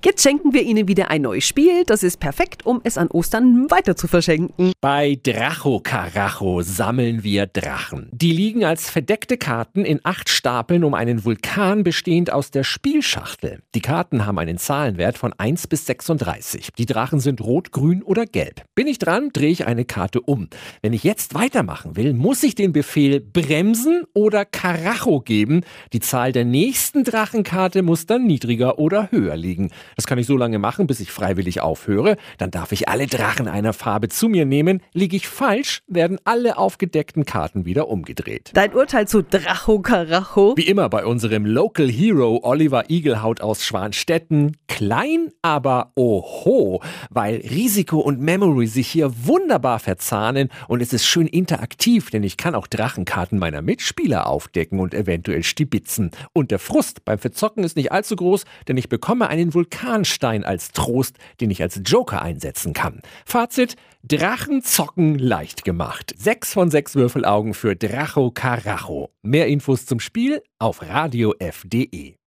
Jetzt schenken wir Ihnen wieder ein neues Spiel. Das ist perfekt, um es an Ostern weiter zu verschenken. Bei Dracho Karacho sammeln wir Drachen. Die liegen als verdeckte Karten in 8 Stapeln um einen Vulkan bestehend aus der Spielschachtel. Die Karten haben einen Zahlenwert von 1 bis 36. Die Drachen sind rot, grün oder gelb. Bin ich dran, drehe ich eine Karte um. Wenn ich jetzt weitermachen will, muss ich den Befehl bremsen oder Karacho geben. Die Zahl der nächsten Drachenkarte muss dann niedriger oder höher liegen. Das kann ich so lange machen, bis ich freiwillig aufhöre. Dann darf ich alle Drachen einer Farbe zu mir nehmen. Liege ich falsch, werden alle aufgedeckten Karten wieder umgedreht. Dein Urteil zu Dracho Karacho? Wie immer bei unserem Local Hero Oliver Igelhaut aus Schwanstetten. Klein, aber oho, weil Risiko und Memory sich hier wunderbar verzahnen und es ist schön interaktiv, denn ich kann auch Drachenkarten meiner Mitspieler aufdecken und eventuell stibitzen. Und der Frust beim Verzocken ist nicht allzu groß, denn ich bekomme einen Vulkanstein als Trost, den ich als Joker einsetzen kann. Fazit: Drachen zocken leicht gemacht. 6 von 6 Würfelaugen für Dracho Karacho. Mehr Infos zum Spiel auf radiof.de.